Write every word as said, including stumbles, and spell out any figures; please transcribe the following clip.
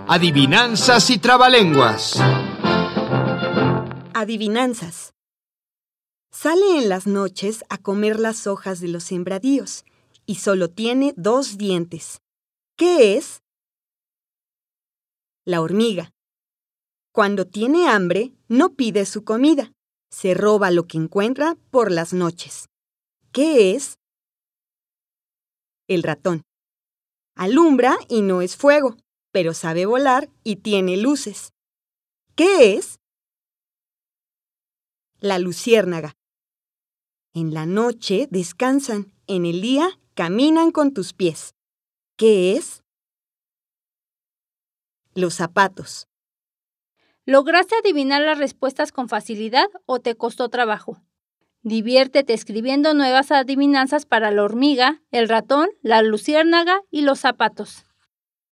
Adivinanzas y trabalenguas. Adivinanzas. Sale en las noches a comer las hojas de los sembradíos y solo tiene dos dientes. ¿Qué es? La hormiga. Cuando tiene hambre, no pide su comida. Se roba lo que encuentra por las noches. ¿Qué es? El ratón. Alumbra y no es fuego, pero sabe volar y tiene luces. ¿Qué es? La luciérnaga. En la noche descansan, en el día caminan con tus pies. ¿Qué es? Los zapatos. ¿Lograste adivinar las respuestas con facilidad o te costó trabajo? Diviértete escribiendo nuevas adivinanzas para la hormiga, el ratón, la luciérnaga y los zapatos.